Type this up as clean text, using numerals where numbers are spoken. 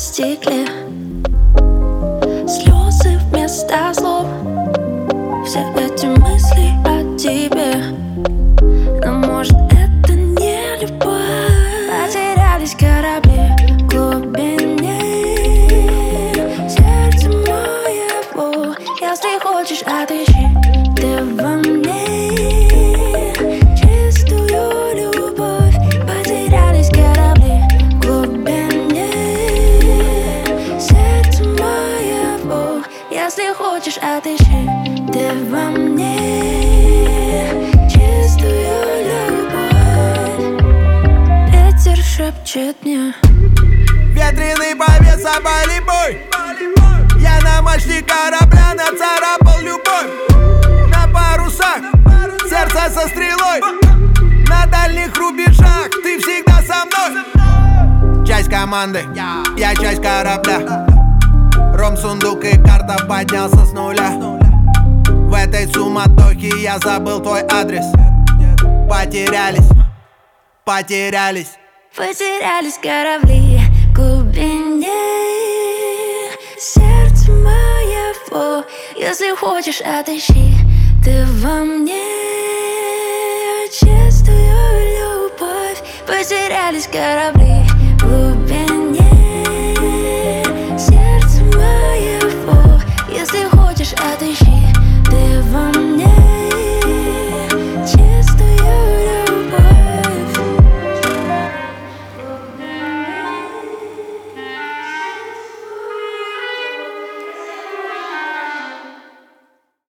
стекле, слезы вместо слов. Все эти мысли о тебе, но может это не любовь. Потерялись корабли в глубине, сердце моего. Если хочешь, отыщи ты во мне чистую любовь. Потерялись корабли в глубине, сердце моего. Если хочешь, отыщи ты во мне чистую любовь. Ветер шепчет мне: ветреный повес, обали бой. Я на мачте корабля нацарапал любовь. На парусах сердце со стрелой. На дальних рубежах ты всегда со мной. Часть команды, я часть корабля. Ром, сундук и карта, поднялся с нуля. В этой суматохе я забыл твой адрес. Потерялись, потерялись. Потерялись корабли в глубине, сердце моего. Если хочешь, отыщи ты во мне чистую любовь. Потерялись корабли